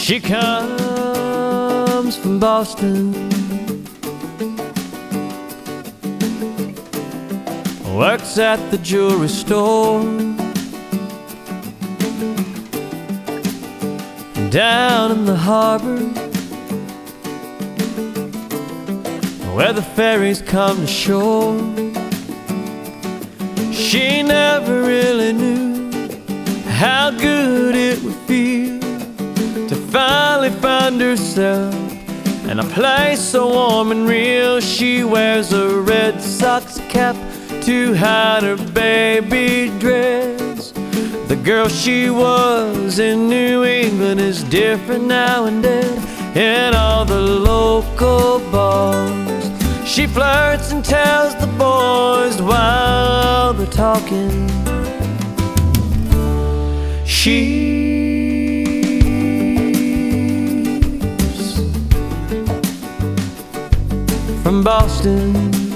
She comes from Boston, works at the jewelry store down in the harbor, where the ferries come to shore. She never really knew how good it would feel to finally find herself in a place so warm and real. She wears a Red Sox cap to hide her baby dress. The girl she was in New England is different now and then. In all the local bars, she flirts and tells the boys while they're talking. She's from Boston.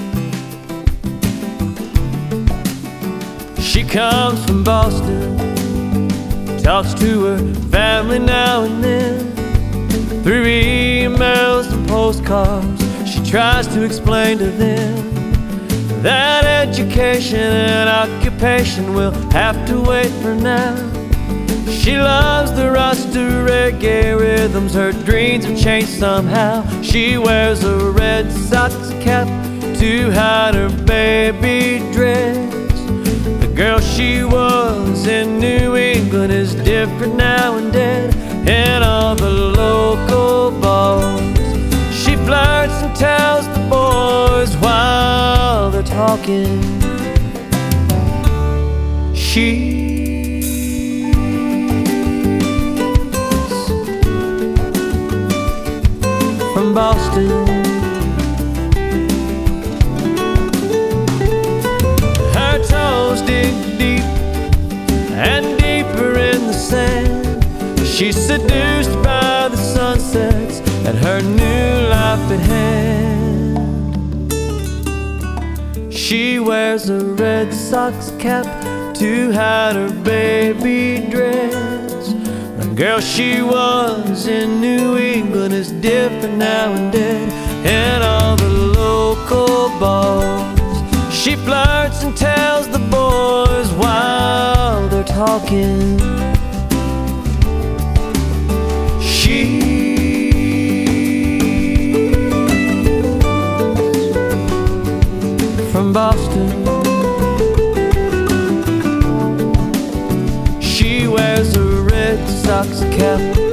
She comes from Boston, talks to her family now and then, through emails and postcards. She tries to explain to them that education and occupation will have to wait for now. She loves the Rasta reggae rhythms, her dreams have changed somehow. She wears a Red Sox cap to hide her baby dress. The girl she was in New England is different now and then. In all the local bars, she flirts and tells the boys while they're talking. She's from Boston. Her toes dig deep and deeper in the sand. She's seduced by the sunsets and her new life at hand. She wears a Red Sox cap to hide her baby dress. The girl she was in New England is different now and then. In all the local bars, she flirts and tells the boys while they're talking. From Boston, she wears a Red Sox cap